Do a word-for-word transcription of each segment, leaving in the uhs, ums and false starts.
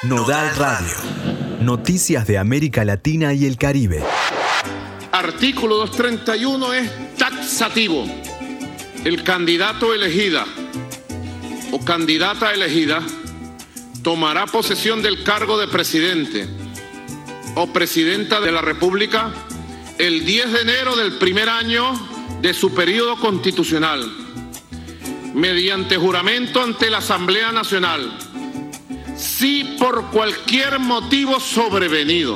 Nodal Radio. Noticias de América Latina y el Caribe. Artículo doscientos treinta y uno es taxativo. El candidato elegida o candidata elegida tomará posesión del cargo de presidente o presidenta de la República el diez de enero del primer año de su periodo constitucional, mediante juramento ante la Asamblea Nacional. Si por cualquier motivo sobrevenido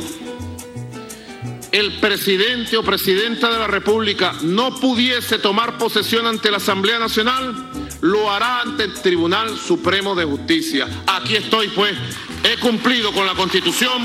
el presidente o presidenta de la República no pudiese tomar posesión ante la Asamblea Nacional, lo hará ante el Tribunal Supremo de Justicia. Aquí estoy, pues, he cumplido con la Constitución,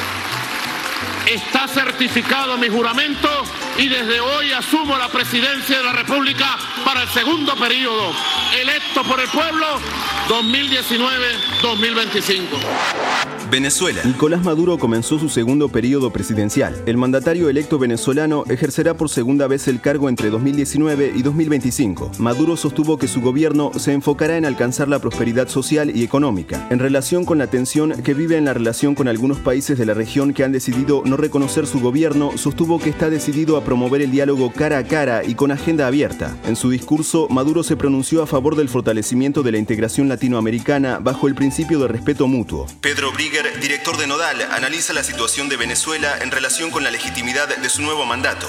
está certificado mi juramento y desde hoy asumo la presidencia de la República para el segundo periodo, electo por el pueblo, dos mil diecinueve a dos mil veinticinco. Venezuela. Nicolás Maduro comenzó su segundo periodo presidencial. El mandatario electo venezolano ejercerá por segunda vez el cargo entre dos mil diecinueve y dos mil veinticinco. Maduro sostuvo que su gobierno se enfocará en alcanzar la prosperidad social y económica. En relación con la tensión que vive en la relación con algunos países de la región que han decidido no reconocer su gobierno, sostuvo que está decidido a promover el diálogo cara a cara y con agenda abierta. En su discurso, Maduro se pronunció a favor del fortalecimiento de la integración latinoamericana bajo el principio de respeto mutuo. Pedro Brigger, director de Nodal, analiza la situación de Venezuela en relación con la legitimidad de su nuevo mandato.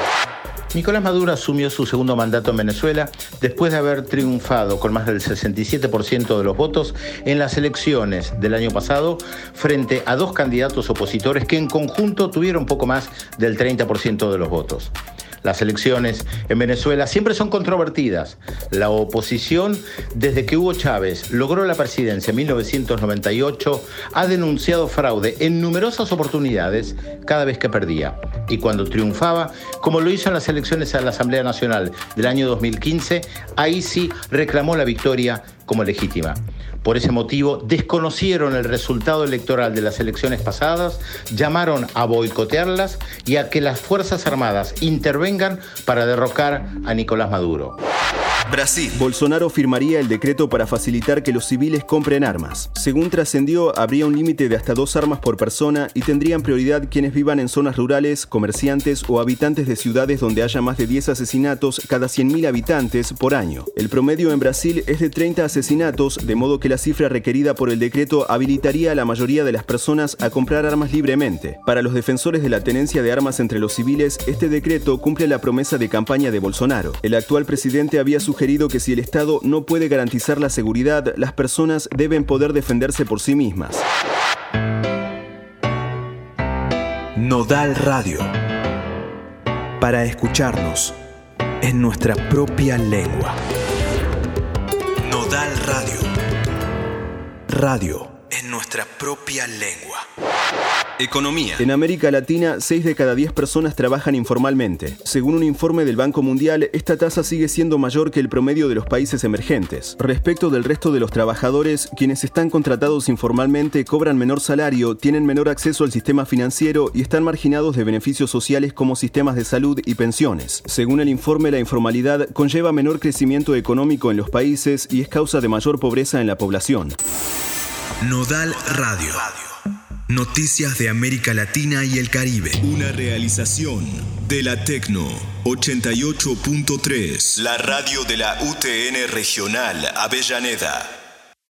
Nicolás Maduro asumió su segundo mandato en Venezuela después de haber triunfado con más del sesenta y siete por ciento de los votos en las elecciones del año pasado frente a dos candidatos opositores que en conjunto tuvieron poco más del treinta por ciento de los votos. Las elecciones en Venezuela siempre son controvertidas. La oposición, desde que Hugo Chávez logró la presidencia en mil novecientos noventa y ocho, ha denunciado fraude en numerosas oportunidades cada vez que perdía. Y cuando triunfaba, como lo hizo en las elecciones a la Asamblea Nacional del año dos mil quince, ahí sí reclamó la victoria como legítima. Por ese motivo, desconocieron el resultado electoral de las elecciones pasadas, llamaron a boicotearlas y a que las Fuerzas Armadas intervengan para derrocar a Nicolás Maduro. Brasil. Bolsonaro firmaría el decreto para facilitar que los civiles compren armas. Según trascendió, habría un límite de hasta dos armas por persona y tendrían prioridad quienes vivan en zonas rurales, comerciantes o habitantes de ciudades donde haya más de diez asesinatos cada cien mil habitantes por año. El promedio en Brasil es de treinta asesinatos, de modo que la cifra requerida por el decreto habilitaría a la mayoría de las personas a comprar armas libremente. Para los defensores de la tenencia de armas entre los civiles, este decreto cumple la promesa de campaña de Bolsonaro. El actual presidente había sugerido que si el Estado no puede garantizar la seguridad, las personas deben poder defenderse por sí mismas. Nodal Radio. Para escucharnos en nuestra propia lengua. Nodal Radio. Radio en nuestra propia lengua. Economía. En América Latina, seis de cada diez personas trabajan informalmente. Según un informe del Banco Mundial, esta tasa sigue siendo mayor que el promedio de los países emergentes. Respecto del resto de los trabajadores, quienes están contratados informalmente cobran menor salario, tienen menor acceso al sistema financiero y están marginados de beneficios sociales como sistemas de salud y pensiones. Según el informe, la informalidad conlleva menor crecimiento económico en los países y es causa de mayor pobreza en la población. Nodal Radio. Noticias de América Latina y el Caribe. Una realización de la Tecno ochenta y ocho punto tres. La radio de la U T N Regional Avellaneda.